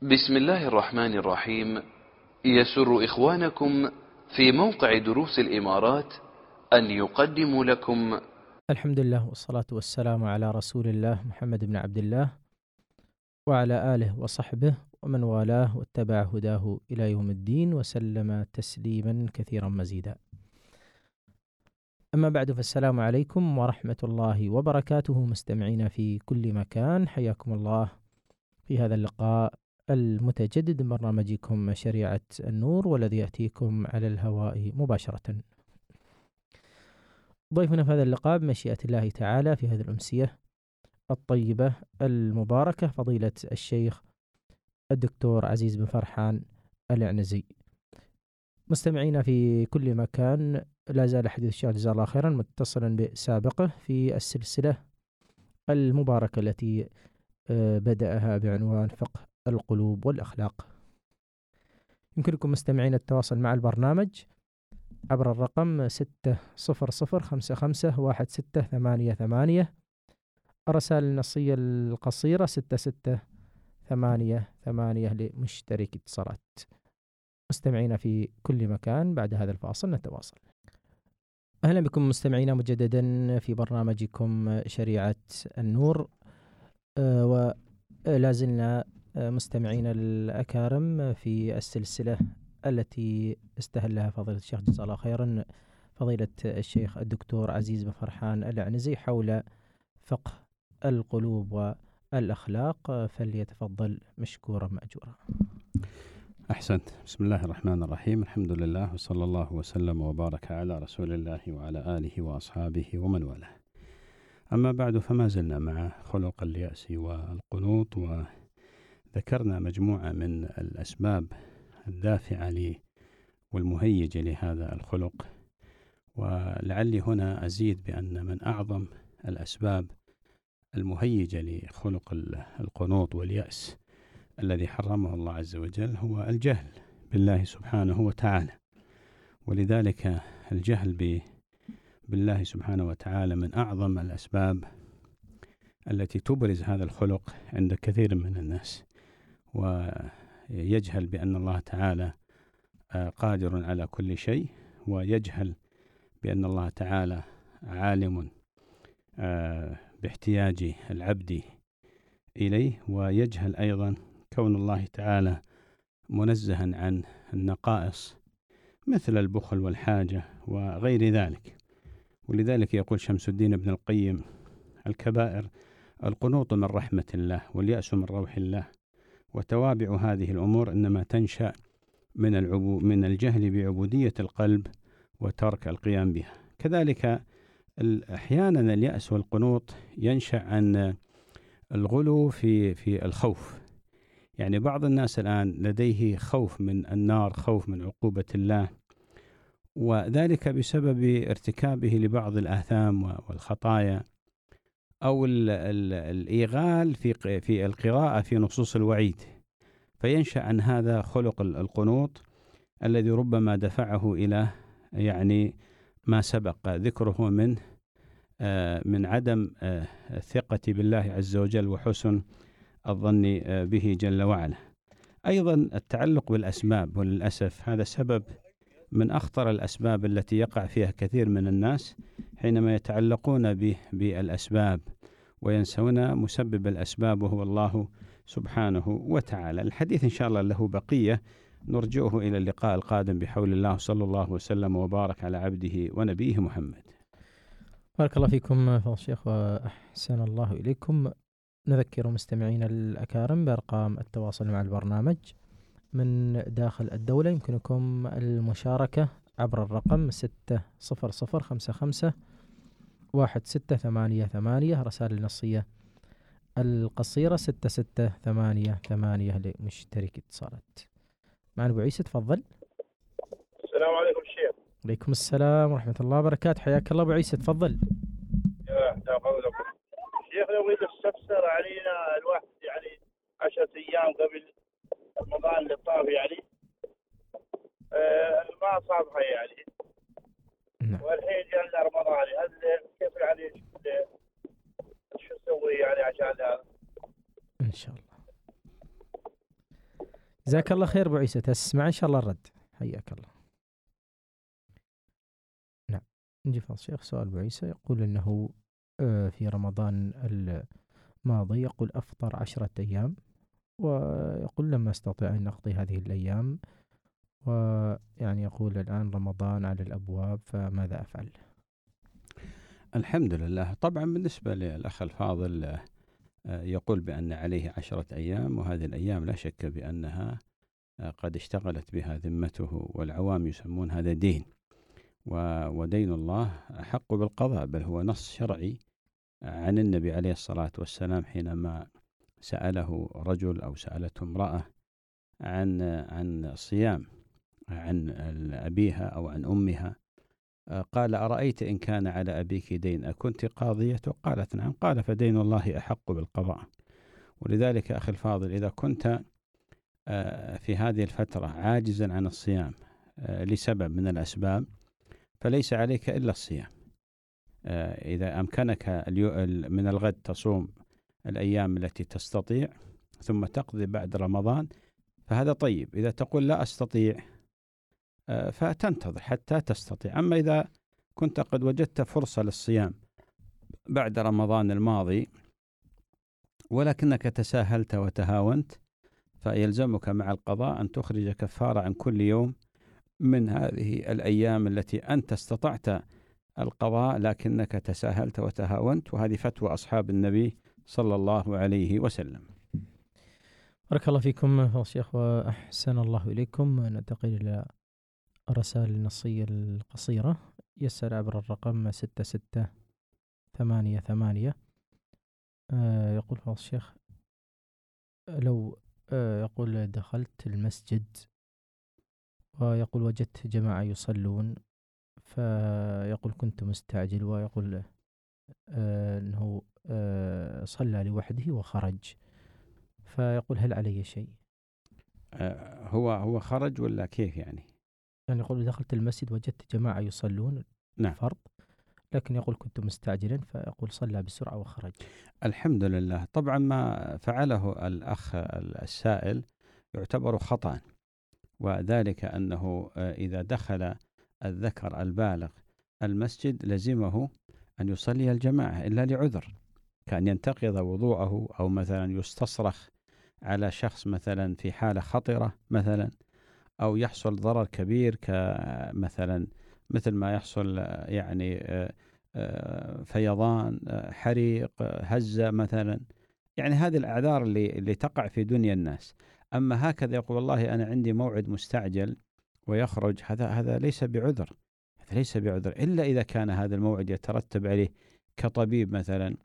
بسم الله الرحمن الرحيم. يسر إخوانكم في موقع دروس الإمارات أن يقدموا لكم الحمد لله والصلاة والسلام على رسول الله محمد بن عبد الله وعلى آله وصحبه ومن والاه واتبع هداه إلى يوم الدين وسلم تسليما كثيرا مزيدا. أما بعد، فالسلام عليكم ورحمة الله وبركاته مستمعين في كل مكان، حياكم الله في هذا اللقاء المتجدد من برنامجكم شريعة النور، والذي يأتيكم على الهواء مباشرة. ضيفنا في هذا اللقاء بمشيئة الله تعالى في هذه الأمسية الطيبة المباركة فضيلة الشيخ الدكتور عزيز بن فرحان العنزي. مستمعينا في كل مكان، لا زال حديث الشيخ جزاه الله خيرا متصلا بسابقه في السلسلة المباركة التي بدأها بعنوان فقه القلوب والأخلاق. يمكنكم مستمعين التواصل مع البرنامج عبر الرقم 600551688، الرسائل النصية القصيرة 6688 لمشترك اتصالات. مستمعينا في كل مكان، بعد هذا الفاصل نتواصل. أهلا بكم مستمعينا مجددا في برنامجكم شريعة النور، ولا زلنا مستمعين الأكارم في السلسلة التي استهلها فضيلة الشيخ جزاه الله خيرا فضيلة الشيخ الدكتور عزيز بن فرحان العنزي حول فقه القلوب والأخلاق، فليتفضل مشكورا مأجورا. أحسنت. بسم الله الرحمن الرحيم، الحمد لله وصلى الله وسلم وبارك على رسول الله وعلى آله وأصحابه ومن والاه. أما بعد، فما زلنا مع خلق اليأس والقنوط، وذكرنا مجموعة من الأسباب الدافعة والمهيجة لهذا الخلق، ولعلي هنا أزيد بأن من أعظم الأسباب المهيجة لخلق القنوط واليأس الذي حرمه الله عز وجل هو الجهل بالله سبحانه وتعالى. ولذلك الجهل بالله سبحانه وتعالى من أعظم الأسباب التي تبرز هذا الخلق عند كثير من الناس، ويجهل بأن الله تعالى قادر على كل شيء، ويجهل بأن الله تعالى عالم باحتياج العبد إليه، ويجهل أيضا كون الله تعالى منزها عن النقائص مثل البخل والحاجة وغير ذلك. ولذلك يقول شمس الدين ابن القيم: الكبائر القنوط من رحمة الله، واليأس من روح الله، وتوابع هذه الأمور إنما تنشأ من الجهل بعبودية القلب وترك القيام بها. كذلك أحيانا اليأس والقنوط ينشأ عن الغلو في الخوف. يعني بعض الناس الآن لديه خوف من النار، خوف من عقوبة الله، وذلك بسبب ارتكابه لبعض الآثام والخطايا، أو الإيغال في القراءة في نصوص الوعيد، فينشأ عن هذا خلق القنوط الذي ربما دفعه إلى ما سبق ذكره من عدم الثقة بالله عز وجل وحسن الظن به جل وعلا. أيضا التعلق بالأسباب، وللأسف هذا سبب من أخطر الأسباب التي يقع فيها كثير من الناس حينما يتعلقون بالأسباب وينسون مسبب الأسباب وهو الله سبحانه وتعالى. الحديث إن شاء الله له بقية، نرجعه إلى اللقاء القادم بحول الله، صلى الله وسلم وبارك على عبده ونبيه محمد. بارك الله فيكم فضل الشيخ وأحسن الله إليكم. نذكر مستمعين الأكارم بأرقام التواصل مع البرنامج من داخل الدولة. يمكنكم المشاركة عبر الرقم 600551688، رسائل النصية القصيرة 6688 لمشترك اتصالات. معنا أبو عيسى، تفضل. السلام عليكم الشيخ. عليكم السلام ورحمة الله وبركاته، حياك الله أبو عيسى، تفضل. يا قولكم شيخ، لو يستفسر علينا الواحد 10 أيام قبل رمضان اللي طاف ما صابها والحين جاء رمضان، هل كيف شو نسوي عشان هذا؟ إن شاء الله. جزاك الله خير أبو عيسى، تسمع إن شاء الله الرد. حياك الله. نعم، نجي فضل الشيخ. سؤال أبو عيسى يقول أنه في رمضان الماضي يقول أفطر 10 أيام، ويقول لما أستطيع أن أقضي هذه الأيام، ويعني يقول الآن رمضان على الأبواب، فماذا أفعل؟ الحمد لله. طبعا بالنسبة للأخ الفاضل يقول بأن عليه 10 أيام، وهذه الأيام لا شك بأنها قد اشتغلت بها ذمته، والعوام يسمون هذا دين، ودين الله أحق بالقضاء، بل هو نص شرعي عن النبي عليه الصلاة والسلام حينما سأله رجل أو سألته امرأة عن صيام عن أبيها أو عن أمها، قال: أرأيت إن كان على أبيك دين أكنت قاضية؟ قالت: نعم. قال: فدين الله أحق بالقضاء. ولذلك أخي الفاضل، إذا كنت في هذه الفترة عاجزا عن الصيام لسبب من الأسباب، فليس عليك إلا الصيام. إذا أمكنك من الغد تصوم الأيام التي تستطيع ثم تقضي بعد رمضان فهذا طيب. إذا تقول لا أستطيع فتنتظر حتى تستطيع. أما إذا كنت قد وجدت فرصة للصيام بعد رمضان الماضي ولكنك تساهلت وتهاونت، فيلزمك مع القضاء أن تخرج كفارة عن كل يوم من هذه الأيام التي أنت استطعت القضاء لكنك تساهلت وتهاونت، وهذه فتوى أصحاب النبي صلى الله عليه وسلم. بارك الله فيكم فضل الشيخ وأحسن الله إليكم. ننتقل إلى الرسائل النصية القصيرة. يسأل عبر الرقم 6688. يقول فضل الشيخ: لو يقول دخلت المسجد ويقول وجدت جماعة يصلون، فيقول كنت مستعجل، ويقول أنه صلى لوحده وخرج، فيقول هل علي شيء؟ هو خرج ولا كيف يعني؟ يعني يقول دخلت المسجد وجدت جماعة يصلون نعم. فرض، لكن يقول كنت مستعجلا، فيقول صلى بسرعة وخرج. الحمد لله. طبعا ما فعله الأخ السائل يعتبر خطأ، وذلك أنه إذا دخل الذكر البالغ المسجد لزمه أن يصلي الجماعة إلا لعذر، كأن ينتقض وضوءه، أو مثلا يستصرخ على شخص مثلا في حالة خطرة مثلا، أو يحصل ضرر كبير كمثلا مثل ما يحصل يعني فيضان، حريق، هزة مثلا، يعني هذه الأعذار اللي تقع في دنيا الناس. أما هكذا يقول والله أنا عندي موعد مستعجل ويخرج، هذا ليس بعذر، هذا ليس بعذر إلا إذا كان هذا الموعد يترتب عليه كطبيب مثلا،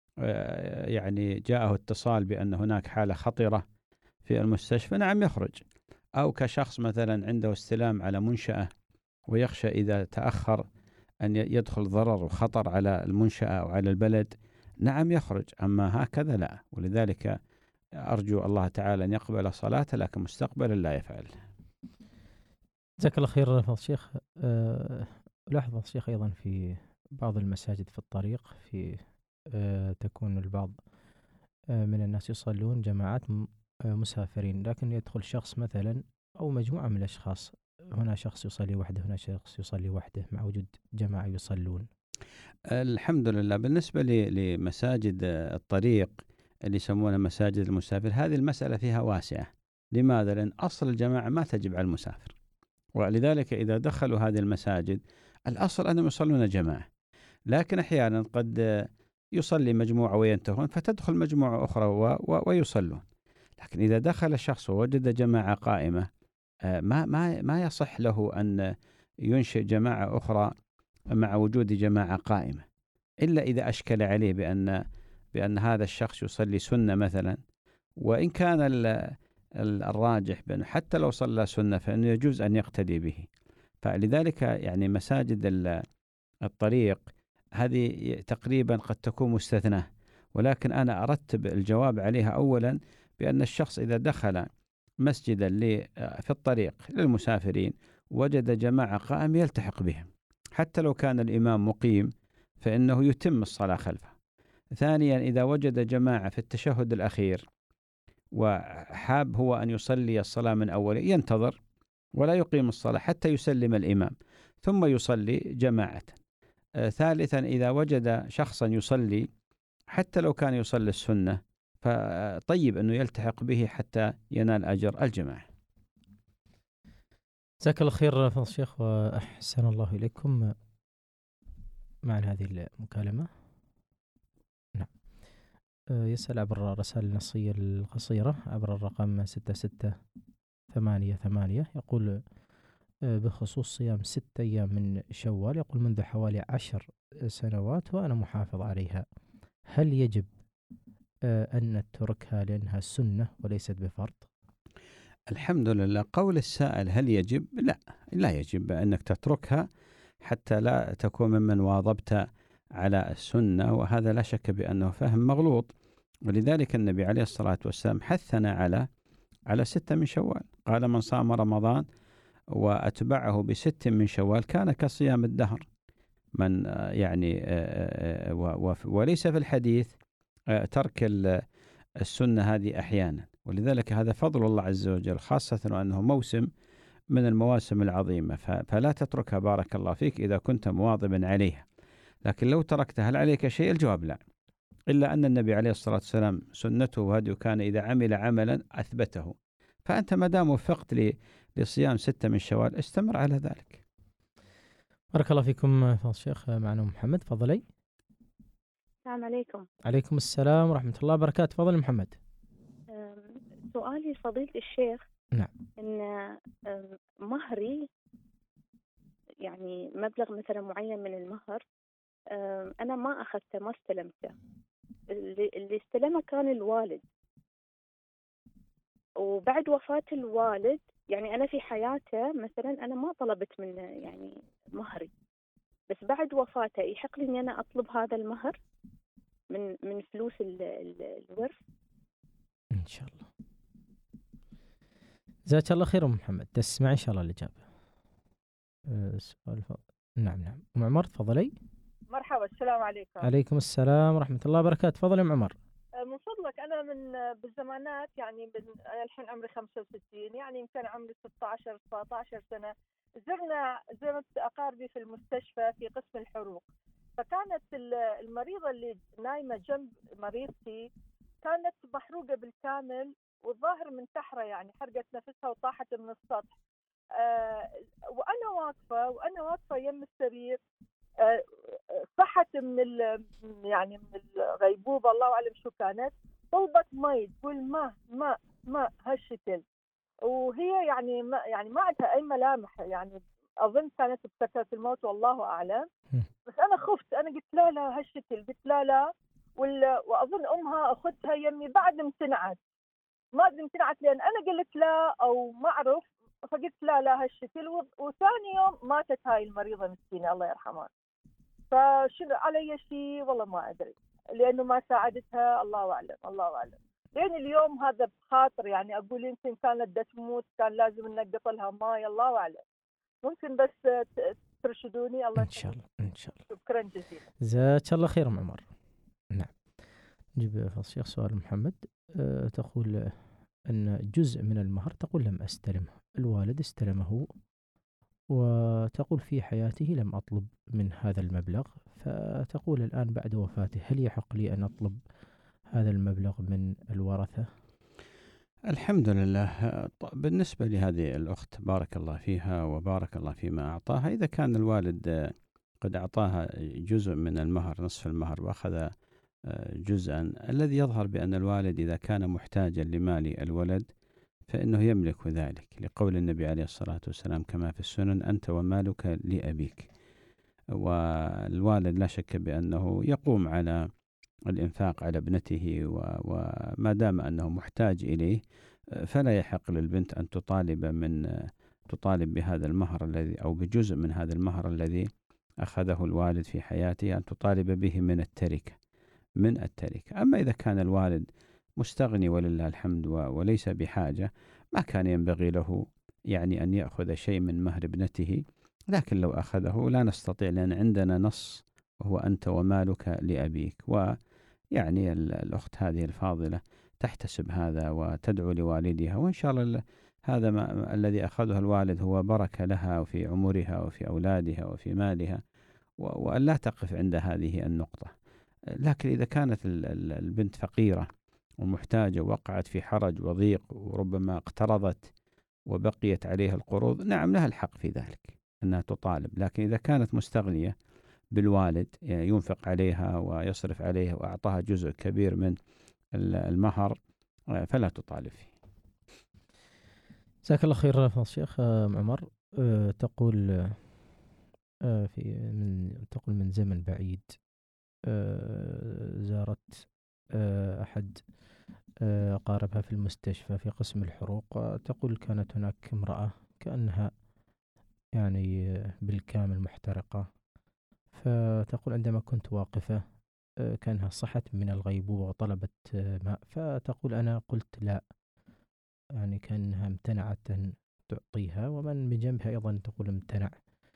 يعني جاءه اتصال بأن هناك حالة خطرة في المستشفى، نعم يخرج. أو كشخص مثلا عنده استلام على منشأة ويخشى إذا تأخر أن يدخل ضرر وخطر على المنشأة أو على البلد، نعم يخرج. أما هكذا لا. ولذلك أرجو الله تعالى أن يقبل صلاته، لكن مستقبلا لا يفعل. جزاك الله خير فضل الشيخ. لاحظ الشيخ أيضا في بعض المساجد في الطريق في تكون البعض من الناس يصلون جماعات مسافرين، لكن يدخل شخص مثلا أو مجموعة من الأشخاص، هنا شخص يصلي وحده، هنا شخص يصلي وحده، مع وجود جماعة يصلون. الحمد لله. بالنسبة لمساجد الطريق اللي يسمونها مساجد المسافر، هذه المسألة فيها واسعة. لماذا؟ لأن أصل الجماعة ما تجب على المسافر، ولذلك إذا دخلوا هذه المساجد الأصل أنهم يصلون جماعة، لكن أحيانا قد يصلي مجموعة وينتهون فتدخل مجموعة أخرى ويصلون. لكن إذا دخل الشخص ووجد جماعة قائمة ما يصح له أن ينشئ جماعة أخرى مع وجود جماعة قائمة، إلا إذا أشكل عليه بأن هذا الشخص يصلي سنة مثلا، وإن كان الراجح بأنه حتى لو صلى سنة فإنه يجوز أن يقتدي به. فلذلك يعني مساجد الطريق هذه تقريبا قد تكون مستثناة، ولكن أنا أرتب الجواب عليها أولا بأن الشخص إذا دخل مسجدا في الطريق للمسافرين وجد جماعة قائم يلتحق بهم، حتى لو كان الإمام مقيم فإنه يتم الصلاة خلفه. ثانيا إذا وجد جماعة في التشهد الأخير وحاب هو أن يصلي الصلاة من أوله، ينتظر ولا يقيم الصلاة حتى يسلم الإمام ثم يصلي جماعة. ثالثا، إذا وجد شخصا يصلي حتى لو كان يصلي السنة فطيب أنه يلتحق به حتى ينال أجر الجماعة. جزاك الله خير فضل الشيخ وأحسن الله إليكم. معنا هذه المكالمة. نعم. يسأل عبر الرسائل النصية القصيرة عبر الرقم 6688. يقول بخصوص صيام 6 أيام من شوال، يقول منذ حوالي 10 سنوات وأنا محافظ عليها، هل يجب أن نتركها لأنها سنة وليست بفرض؟ الحمد لله. قول السائل هل يجب؟ لا يجب أنك تتركها حتى لا تكون ممن واظبت على السنة، وهذا لا شك بأنه فهم مغلوط. ولذلك النبي عليه الصلاة والسلام حثنا على 6 من شوال، قال من صام رمضان وأتبعه ب6 من شوال كان كصيام الدهر. من وليس في الحديث ترك السنة هذه أحيانا، ولذلك هذا فضل الله عز وجل، خاصة وأنه موسم من المواسم العظيمة، فلا تتركها بارك الله فيك إذا كنت مواظبا عليها. لكن لو تركتها هل عليك شيء؟ الجواب لا، إلا أن النبي عليه الصلاة والسلام سنته وهديه كان إذا عمل عملا أثبته، فأنت ما دام وفقت لصيام 6 من شوال استمر على ذلك. بارك الله فيكم فضل الشيخ. معنا محمد، تفضلي. السلام عليكم. عليكم السلام ورحمة الله وبركاته. تفضل محمد. سؤالي فضيلة الشيخ، نعم، إن مهري يعني مبلغ مثلا معين من المهر أنا ما أخذته، ما استلمته. اللي استلمه كان الوالد، وبعد وفاة الوالد يعني أنا في حياته مثلا أنا ما طلبت منه يعني مهري، بس بعد وفاته يحق لي إني أنا أطلب هذا المهر من فلوس الورث؟ إن شاء الله. جزاك الله خير محمد. تسمع إن شاء الله الإجابة. سؤال نعم. أم عمر، تفضلي. مرحبا، السلام عليكم. عليكم السلام ورحمة الله وبركاته. تفضلي أم عمر. من فضلك أنا بالزمانات يعني أنا الحين عمري 65، يعني يمكن عمري 16 17 سنة زرت أقاربي في المستشفى في قسم الحروق، فكانت المريضة اللي نايمة جنب مريضتي كانت محروقة بالكامل، والظاهر منتحرة يعني حرقت نفسها وطاحت من السطح. وأنا واقفة يم السرير، صحت من الغيبوبة، الله أعلم شو كانت، طلبت مي، تقول ماء هالشكل، وهي يعني ما عندها أي ملامح، يعني أظن كانت بسكرة الموت والله أعلم. بس أنا خفت، أنا قلت لا هالشكل، قلت لا وأظن أمها أخذتها يمي بعد امتنعت، ما أدري امتنعت لأن أنا قلت لا أو ما أعرف، فقلت لا هالشكل. وثاني يوم ماتت هاي المريضة مسكينة الله يرحمها. فشنو علي شيء والله ما أدري، لأنه ما ساعدتها، الله أعلم. لأن اليوم هذا بخاطر يعني أقول يمكن كانت تموت، كان لازم ننقط لها ماء، الله أعلم. ممكن بس ترشدوني؟ الله إن شاء الله. شكرا جزيلا. جزاك الله خير أم عمر. نعم. نجيب فضل الشيخ سؤال محمد. تقول أن جزء من المهر تقول لم أستلمه، الوالد استلمه، وتقول في حياته لم أطلب من هذا المبلغ، فتقول الآن بعد وفاته هل يحق لي أن أطلب هذا المبلغ من الورثة؟ الحمد لله. بالنسبة لهذه الأخت بارك الله فيها وبارك الله فيما أعطاها، إذا كان الوالد قد أعطاها جزء من المهر، نصف المهر، وأخذ جزءا، الذي يظهر بأن الوالد إذا كان محتاجا لمال الولد فإنه يملك ذلك، لقول النبي عليه الصلاة والسلام كما في السنن: أنت ومالك لأبيك. والوالد لا شك بأنه يقوم على الإنفاق على ابنته، وما دام أنه محتاج إليه فلا يحق للبنت أن تطالب بهذا المهر الذي أو بجزء من هذا المهر الذي أخذه الوالد في حياته، أن تطالب به من التركة. أما إذا كان الوالد مستغني ولله الحمد وليس بحاجة، ما كان ينبغي له يعني أن يأخذ شيء من مهر ابنته، لكن لو أخذه لا نستطيع، لأن عندنا نص وهو أنت ومالك لأبيك. ويعني الأخت هذه الفاضلة تحتسب هذا وتدعو لوالدها، وإن شاء الله هذا الذي أخذه الوالد هو بركة لها وفي عمرها وفي أولادها وفي مالها، وأن لا تقف عند هذه النقطة. لكن إذا كانت البنت فقيرة ومحتاجة ووقعت في حرج وضيق وربما اقترضت وبقيت عليها القروض، نعم لها الحق في ذلك أنها تطالب. لكن إذا كانت مستغنية بالوالد، يعني ينفق عليها ويصرف عليها وأعطاها جزء كبير من المهر، فلا تطالب فيه. جزاك الله خير فضل الشيخ عمر. تقول تقول من زمن بعيد زارت أحد أقاربها في المستشفى في قسم الحروق. تقول كانت هناك امرأة كأنها يعني بالكامل محترقة، فتقول عندما كنت واقفة كانها صحت من الغيبوبة وطلبت ماء، فتقول أنا قلت لا، يعني كأنها امتنعت أن تعطيها، ومن بجنبها أيضا تقول امتنع.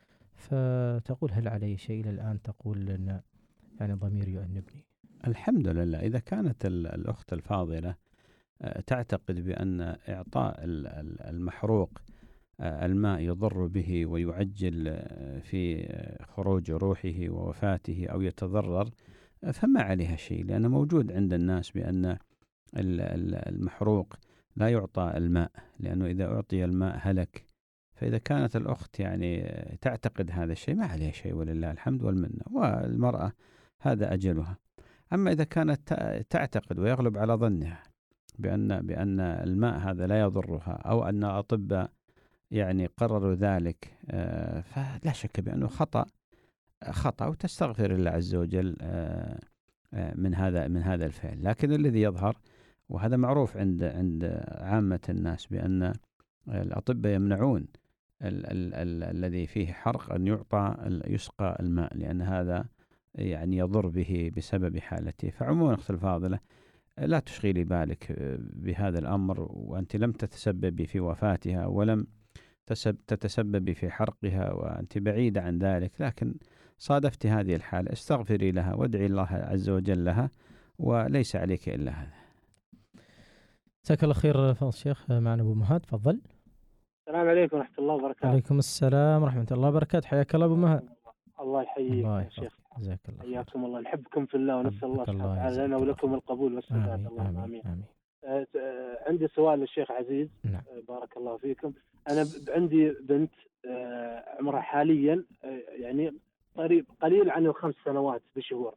فتقول هل علي شيء؟ إلى الآن تقول أن يعني ضميري يؤنبني. الحمد لله. إذا كانت الأخت الفاضلة تعتقد بأن إعطاء المحروق الماء يضر به ويعجل في خروج روحه ووفاته أو يتضرر، فما عليها شيء، لأنه موجود عند الناس بأن المحروق لا يعطى الماء، لأنه إذا أعطي الماء هلك. فإذا كانت الأخت يعني تعتقد هذا الشيء ما عليها شيء، ولله الحمد والمنة، والمرأة هذا أجلها. أما إذا كانت تعتقد ويغلب على ظنها بأن الماء هذا لا يضرها، أو أن الأطباء يعني قرروا ذلك، فلا شك بأنه خطأ وتستغفر الله عز وجل من هذا الفعل. لكن الذي يظهر، وهذا معروف عند عامة الناس، بأن الأطباء يمنعون الذي فيه حرق أن يسقى الماء، لأن هذا يعني يضر به بسبب حالته. فعموما أختي الفاضلة، لا تشغلي بالك بهذا الأمر، وأنت لم تتسببي في وفاتها ولم تتسببي في حرقها، وأنت بعيدة عن ذلك. لكن صادفت هذه الحالة، استغفري لها وادعي الله عز وجل لها، وليس عليك إلا هذا. جزاك الله خير فضل الشيخ. معنا أبو مهاد، تفضل. السلام عليكم ورحمة الله وبركاته. عليكم السلام ورحمة الله وبركاته. حياك الله أبو مهاد. الله يحييك يا شيخ. جزاك الله خير. حياكم الله، نحبكم في الله، ونسأل الله سبحانه وتعالى لنا ولكم القبول والسداد. اللهم آمين. عندي سؤال للشيخ عزيز. نعم. بارك الله فيكم. أنا عندي بنت عمرها حاليا يعني قليل عن 5 سنوات بشهور.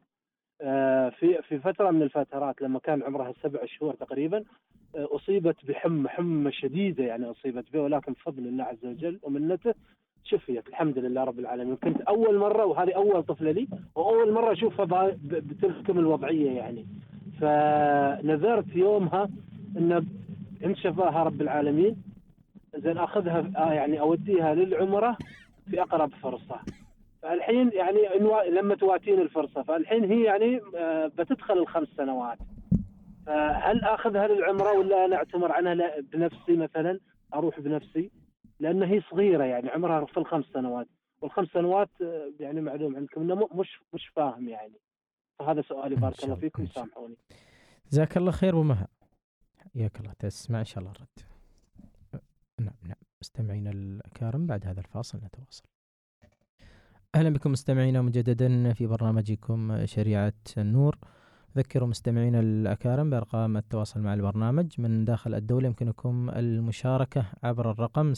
في فترة من الفترات لما كان عمرها 7 شهور تقريبا، أصيبت حمى شديدة، يعني أصيبت به، ولكن بفضل الله عز وجل ومنته شفيت الحمد لله رب العالمين. كنت أول مرة، وهذه أول طفلة لي، وأول مرة أشوفها بتلك الوضعية يعني. فنذرت يومها إن شفاها رب العالمين زين أخذها يعني أوديها للعمرة في أقرب فرصة. فالحين يعني لما تواتين الفرصة، فالحين هي يعني بتدخل 5 سنوات. فهل أخذها للعمرة ولا أنا أعتمر عنها بنفسي مثلا، أروح بنفسي؟ لأن هي صغيرة يعني عمرها في 5 سنوات، وال5 سنوات يعني معلوم عندكم إنه مش فاهم يعني. فهذا سؤالي، بارك الله فيكم، سامحوني. جزاك الله خير. ومها حياك الله، تسمع إن شاء الله الرد. نعم مستمعينا الكرام، بعد هذا الفاصل نتواصل. أهلا بكم مستمعينا مجددا في برنامجكم شريعة النور. أذكر مستمعينا الأكارم بأرقام التواصل مع البرنامج من داخل الدولة. يمكنكم المشاركة عبر الرقم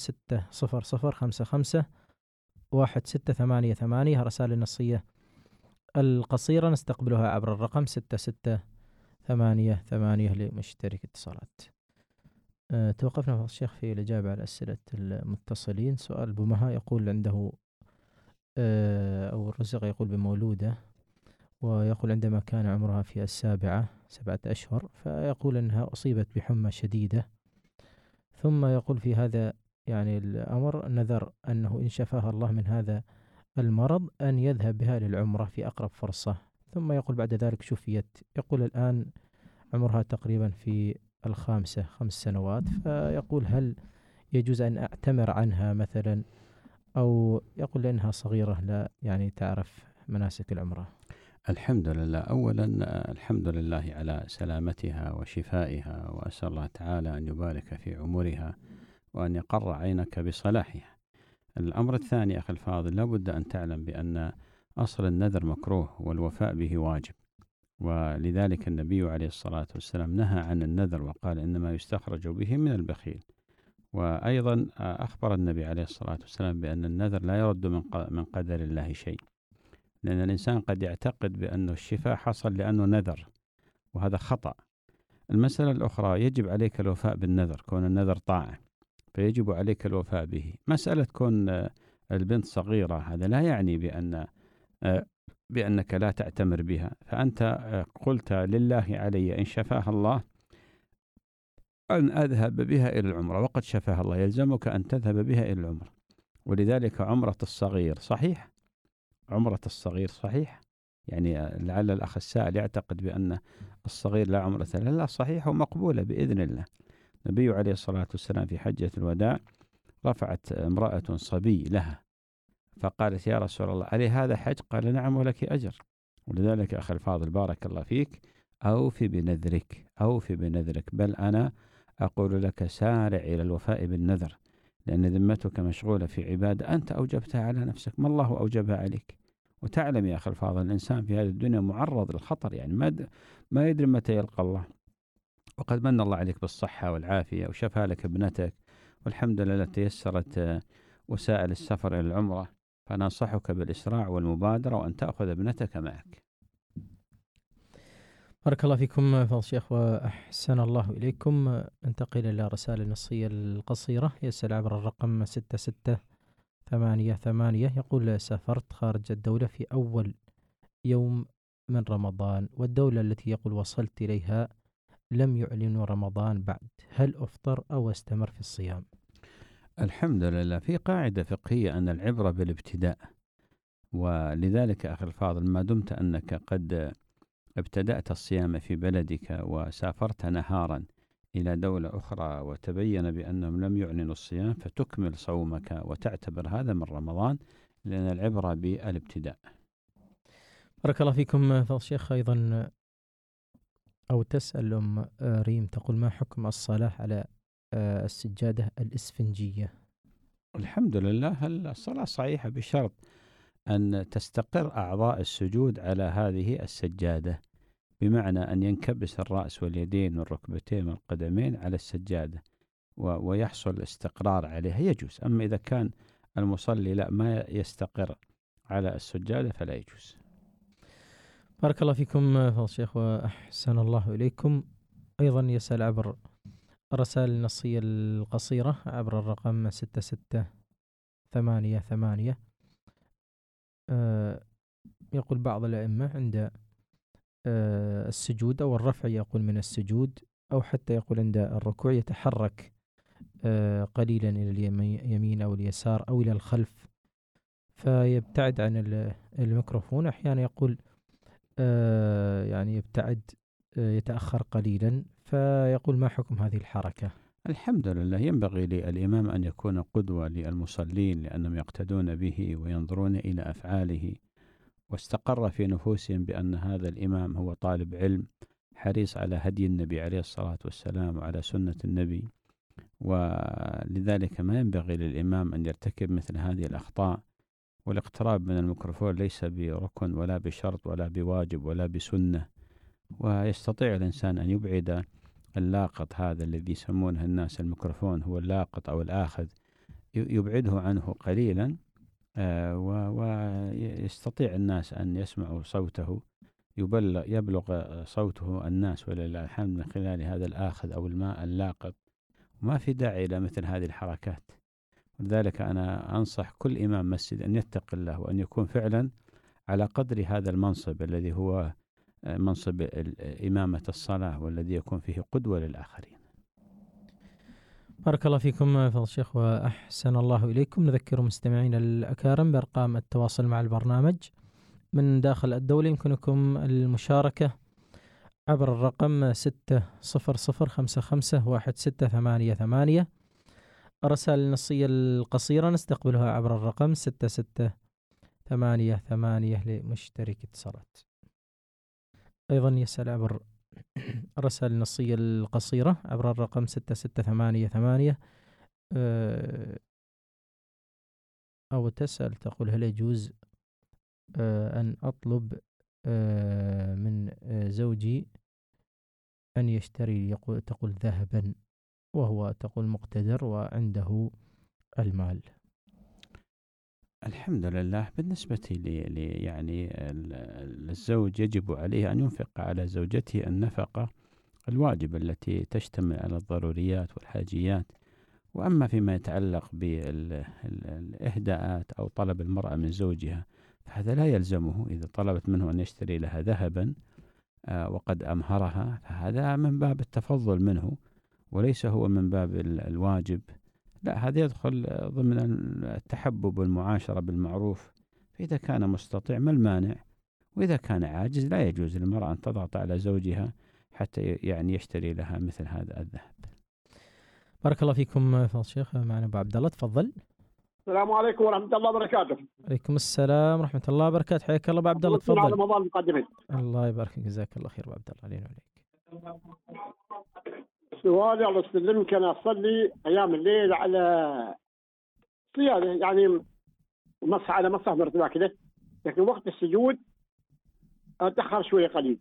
600551688. رسائل النصية القصيرة نستقبلها عبر الرقم 6688 لمشترك اتصالات. توقفنا في الشيخ في الإجابة على أسئلة المتصلين. سؤال بمها يقول عنده أو الرزق يقول بمولودة، ويقول عندما كان عمرها في 7 أشهر، فيقول أنها أصيبت بحمى شديدة، ثم يقول في هذا يعني الأمر نذر أنه إن شفاها الله من هذا المرض أن يذهب بها للعمرة في أقرب فرصة، ثم يقول بعد ذلك شفيت. يقول الآن عمرها تقريبا في 5 سنوات، فيقول هل يجوز أن أعتمر عنها مثلا، أو يقول لأنها صغيرة لا يعني تعرف مناسك العمرة؟ الحمد لله. أولا الحمد لله على سلامتها وشفائها، وأسأل الله تعالى أن يبارك في عمرها وأن يقر عينك بصلاحها. الأمر الثاني أخي الفاضل، لابد أن تعلم بأن أصل النذر مكروه والوفاء به واجب، ولذلك النبي عليه الصلاة والسلام نهى عن النذر وقال إنما يستخرج به من البخيل. وأيضا أخبر النبي عليه الصلاة والسلام بأن النذر لا يرد من قدر الله شيء، لأن الإنسان قد يعتقد بأن الشفاء حصل لأنه نذر، وهذا خطأ. المسألة الأخرى، يجب عليك الوفاء بالنذر، كون النذر طاعة فيجب عليك الوفاء به. مسألة كون البنت صغيرة هذا لا يعني بأنك لا تأتمر بها، فأنت قلت لله علي إن شفاها الله أن أذهب بها إلى العمرة، وقد شفاها الله، يلزمك أن تذهب بها إلى العمرة. ولذلك عمرة الصغير صحيح، عمرة الصغير صحيح، يعني لعل الأخ السائل يعتقد بأن الصغير لا عمرة له، لا، صحيح ومقبولة بإذن الله. النبي عليه الصلاة والسلام في حجة الوداع رفعت امرأة صبي لها فقالت يا رسول الله علي هذا حج؟ قال نعم ولك أجر. ولذلك أخي الفاضل بارك الله فيك، أوفي بنذرك، أوفي بنذرك، بل أنا أقول لك سارع إلى الوفاء بالنذر، لأن ذمتك مشغولة في عبادة أنت أوجبتها على نفسك، ما الله أوجبها عليك. وتعلم يا أخي الفاضل الإنسان في هذه الدنيا معرض للخطر، يعني ما يدري متى يلقى الله. وقد من الله عليك بالصحة والعافية وشفى لك ابنتك، والحمد لله تيسرت وسائل السفر إلى العمرة، فننصحك بالإسراع والمبادرة وأن تأخذ ابنتك معك. بارك الله فيكم فضل الشيخ وأحسن الله إليكم. ننتقل إلى رسالة النصية القصيرة، يسأل عبر الرقم 6688. يقول سافرت خارج الدولة في أول يوم من رمضان، والدولة التي يقول وصلت إليها لم يعلنوا رمضان بعد، هل أفطر أو أستمر في الصيام؟ الحمد لله، في قاعدة فقهية أن العبرة بالابتداء، ولذلك أخي الفاضل ما دمت أنك قد ابتدأت الصيام في بلدك وسافرت نهارا إلى دولة أخرى وتبين بأنهم لم يعلنوا الصيام، فتكمل صومك وتعتبر هذا من رمضان، لأن العبرة بالابتداء. بارك الله فيكم فضل الشيخ. أيضا أو تسأل أم ريم تقول ما حكم الصلاة على السجادة الإسفنجية؟ الحمد لله، الصلاة صحيحة بشرط أن تستقر أعضاء السجود على هذه السجادة، بمعنى أن ينكبس الرأس واليدين والركبتين والقدمين على السجادة ويحصل استقرار عليها يجوز. أما إذا كان المصلي لا ما يستقر على السجادة فلا يجوز. بارك الله فيكم فضل الشيخ وأحسن الله إليكم. أيضا يسأل عبر الرسائل النصية القصيرة عبر الرقم 6688. يقول بعض الأئمة عند السجود أو الرفع يقول من السجود، أو حتى يقول عند الركوع يتحرك قليلا إلى اليمين أو اليسار أو إلى الخلف، فيبتعد عن الميكروفون. أحيانا يقول يعني يبتعد يتأخر قليلا، فيقول ما حكم هذه الحركة؟ الحمد لله، ينبغي للإمام أن يكون قدوة للمصلين، لأنهم يقتدون به وينظرون إلى أفعاله، واستقر في نفوسهم بأن هذا الإمام هو طالب علم حريص على هدي النبي عليه الصلاة والسلام وعلى سنة النبي، ولذلك ما ينبغي للإمام أن يرتكب مثل هذه الأخطاء. والاقتراب من الميكروفون ليس بركن ولا بشرط ولا بواجب ولا بسنة، ويستطيع الإنسان أن يبعد اللاقط هذا الذي يسمونه الناس الميكروفون هو اللاقط أو الآخذ، يبعده عنه قليلا، ويستطيع الناس أن يسمعوا صوته، يبلغ صوته الناس ولله الحمد من خلال هذا الآخذ أو الماء اللاقط، وما في داعي إلى مثل هذه الحركات. ولذلك أنا أنصح كل إمام مسجد أن يتقي الله وأن يكون فعلا على قدر هذا المنصب الذي هو منصب إمامة الصلاة، والذي يكون فيه قدوة للآخرين. بارك الله فيكم فضل الشيخ وأحسن الله إليكم. نذكر مستمعينا الأكارم بأرقام التواصل مع البرنامج من داخل الدولة. يمكنكم المشاركة عبر الرقم 600551688. الرسائل النصية القصيرة نستقبلها عبر الرقم 6688 لمشترك اتصالات. أيضا يسأل عبر الرسائل النصية القصيرة عبر الرقم 6688 أو تسأل تقول هل يجوز أن أطلب من زوجي أن يشتري تقول ذهبا وهو تقول مقتدر وعنده المال. الحمد لله. بالنسبة يعني الزوج يجب عليه أن ينفق على زوجته النفقة الواجبة التي تشتمل على الضروريات والحاجيات. وأما فيما يتعلق بالإهداءات أو طلب المرأة من زوجها فهذا لا يلزمه. إذا طلبت منه أن يشتري لها ذهبا وقد أمهرها فهذا من باب التفضل منه وليس هو من باب الواجب. لا، هذا يدخل ضمن التحبب والمعاشرة بالمعروف. فإذا كان مستطيع ما المانع، وإذا كان عاجز لا يجوز للمرأة أن تضغط على زوجها حتى يعني يشتري لها مثل هذا الذهب. بارك الله فيكم فضل الشيخ. معنا أبو عبد الله، تفضل. السلام عليكم ورحمة الله وبركاته. عليكم السلام ورحمة الله وبركاته. حياك الله أبو عبد الله، تفضل. رمضان مقدمة. الله يبارك فيك، جزاك الله خير أبو عبد الله علينا وعليك. سؤالي الله يسلمك، أنا أصلي أيام الليل على صيادة يعني مسح على مسح مرتبة كده، لكن وقت السجود أتأخر شوية قليل،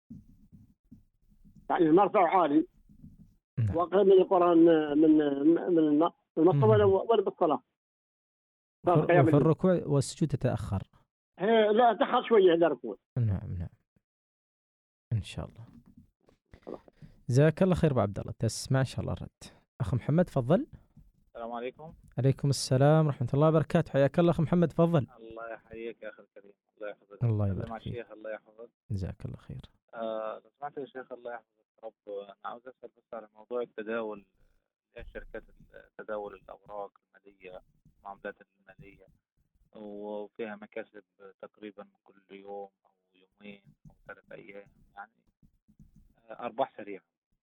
يعني المرفع عالي وأقرب من القرآن من المصحف ولا بالصلاة. وفي الركوع والسجود تتأخر. لا أتأخر شوية إلى الركوع. نعم إن شاء الله. جزاك الله خير أبو عبد الله، تسمع إن شاء الله الرد. أخ محمد، تفضل. السلام عليكم. عليكم السلام ورحمة الله وبركاته. حياك الله أخ محمد، تفضل. الله يحييك يا أخي الكريم، الله يحفظك. الله يبارك فيك. الشيخ الله يحفظك. جزاك الله خير. لو سمحت يا شيخ الله يحفظك رب، أنا عاوز أسأل بس على موضوع التداول، شركات تداول الأوراق المالية، المعاملات المالية، وفيها مكاسب تقريبا كل يوم أو يومين أو 3 أيام، يعني أرباح سريعة.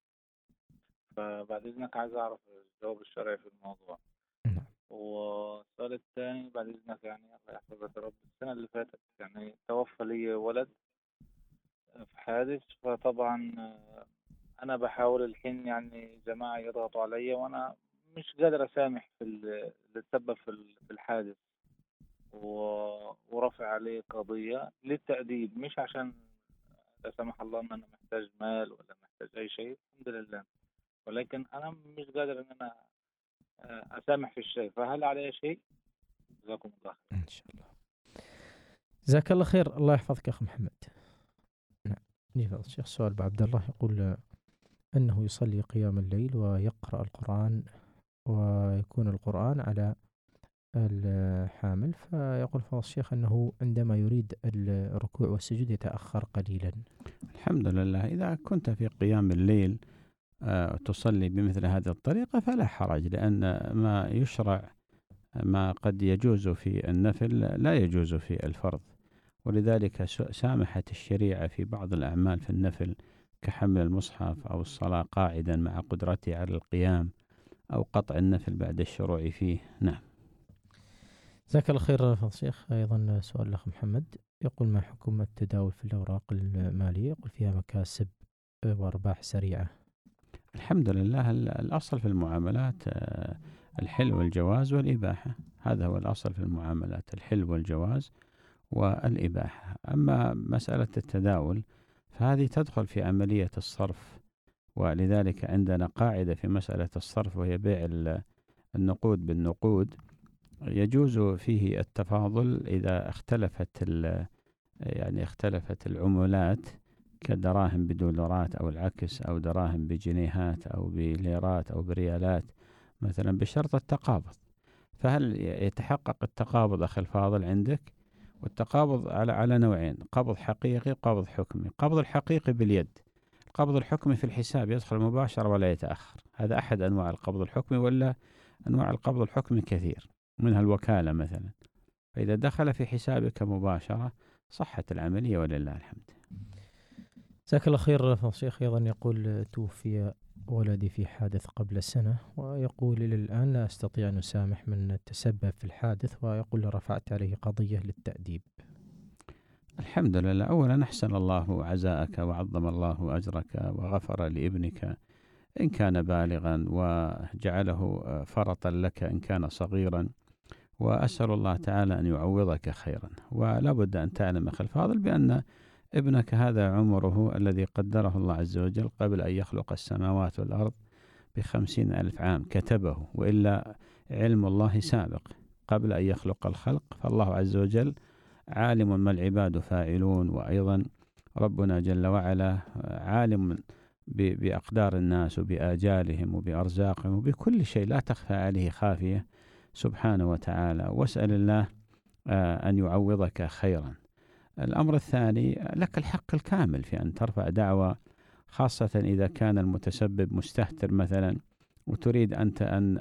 فبعد إذنك عايز أعرف الجواب الشرعي في الموضوع. والسؤال الثاني بعد إذنك، يعني الله يحفظك يا رب، السنة اللي فاتت يعني توفى لي ولد في حادث، فطبعا أنا بحاول الحين يعني جماعة يضغطوا علي وأنا مش قادر أسامح في اللي تسبب في الحادث، ورفع عليه قضية للتأديب، مش عشان لا سمح الله أن أنا محتاج مال ولا محتاج أي شيء، الحمد لله، ولكن أنا مش قادر أن أنا أسامح في الشيء. فهل علي شيء؟ جزاكم الله خير. إن شاء الله. جزاك الله خير، الله يحفظك أخ محمد. نعم، نجيب الشيخ سؤال أبو عبد الله، يقول أنه يصلي قيام الليل ويقرأ القرآن ويكون القرآن على الحامل، فيقول فضل الشيخ أنه عندما يريد الركوع والسجود يتأخر قليلا. الحمد لله. إذا كنت في قيام الليل تصلي بمثل هذه الطريقة فلا حرج، لأن ما يشرع ما قد يجوز في النفل لا يجوز في الفرض، ولذلك سامحت الشريعة في بعض الأعمال في النفل كحمل المصحف أو الصلاة قاعدا مع قدرته على القيام أو قطع النفل بعد الشروع فيه. نعم. جزاك الله خير فضل الشيخ. أيضا سؤال الأخ محمد، يقول ما حكم التداول في الأوراق المالية؟ يقول فيها مكاسب وأرباح سريعة. الحمد لله. الأصل في المعاملات الحل والجواز والإباحة، هذا هو الأصل في المعاملات، الحل والجواز والإباحة. أما مسألة التداول فهذه تدخل في عملية الصرف، ولذلك عندنا قاعدة في مسألة الصرف وهي بيع النقود بالنقود، يجوز فيه التفاضل إذا اختلفت العملات كدراهم بدولارات أو العكس، أو دراهم بجنيهات أو بليرات أو بريالات مثلا، بشرط التقابض. فهل يتحقق التقابض أخي الفاضل عندك؟ والتقابض على نوعين، قبض حقيقي وقبض حكمي. قبض الحقيقي باليد، القبض الحكمي في الحساب يدخل مباشرة ولا يتأخر، هذا أحد أنواع القبض الحكمي، ولا أنواع القبض الحكمي كثير منها الوكالة مثلا، فإذا دخل في حسابك مباشرة صحت العملية ولله الحمد. جزاك الله خير فضل الشيخ. أيضا يقول توفي ولدي في حادث قبل سنة، ويقول إلى الآن لا أستطيع أن أسامح من تسبب في الحادث، ويقول رفعت عليه قضية للتأديب. الحمد لله. أولا أحسن الله عزاءك وعظم الله أجرك وغفر لابنك إن كان بالغا، وجعله فرطا لك إن كان صغيرا، وأسأل الله تعالى أن يعوضك خيرا. ولا بد أن تعلم أخي الفاضل بأن ابنك هذا عمره الذي قدره الله عز وجل قبل أن يخلق السماوات والأرض ب50,000 عام كتبه، وإلا علم الله سابق قبل أن يخلق الخلق. فالله عز وجل عالم ما العباد فاعلون، وأيضا ربنا جل وعلا عالم بأقدار الناس وبآجالهم وبأرزاقهم وبكل شيء، لا تخفى عليه خافية سبحانه وتعالى. واسأل الله أن يعوضك خيرا. الأمر الثاني، لك الحق الكامل في أن ترفع دعوة، خاصة إذا كان المتسبب مستهتر مثلا، وتريد أنت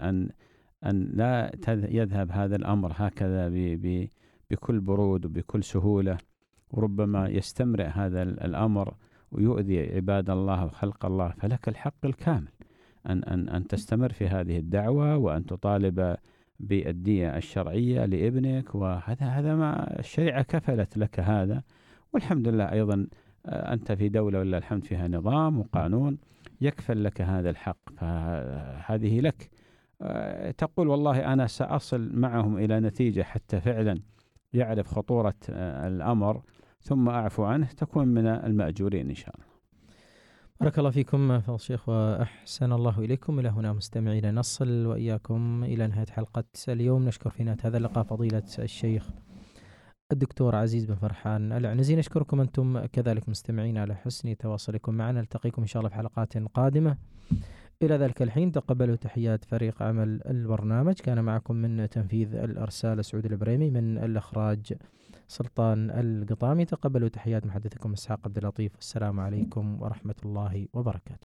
أن لا يذهب هذا الأمر هكذا بكل برود وبكل سهولة، وربما يستمر هذا الأمر ويؤذي عباد الله وخلق الله. فلك الحق الكامل أن تستمر في هذه الدعوة، وأن تطالب بالدية الشرعية لابنك، وهذا ما الشريعة كفلت لك هذا. والحمد لله أيضا أنت في دولة ولله الحمد فيها نظام وقانون يكفل لك هذا الحق، فهذه لك. تقول والله أنا سأصل معهم إلى نتيجة حتى فعلا يعرف خطورة الأمر ثم أعفو عنه، تكون من المأجورين إن شاء الله. بارك الله فيكم فضل الشيخ وأحسن الله إليكم. إلى هنا مستمعينا نصل وإياكم إلى نهاية حلقة اليوم. نشكر في نهاية هذا اللقاء فضيلة الشيخ الدكتور عزيز بن فرحان العنزي. نشكركم أنتم كذلك مستمعين على حسن تواصلكم معنا. نلتقيكم إن شاء الله في حلقات قادمة. إلى ذلك الحين تقبلوا تحيات فريق عمل البرنامج. كان معكم من تنفيذ الأرسال سعود البريمي، من الإخراج سلطان القطامي. تقبلوا تحيات محدثكم إسحاق عبد اللطيف. السلام عليكم ورحمة الله وبركاته.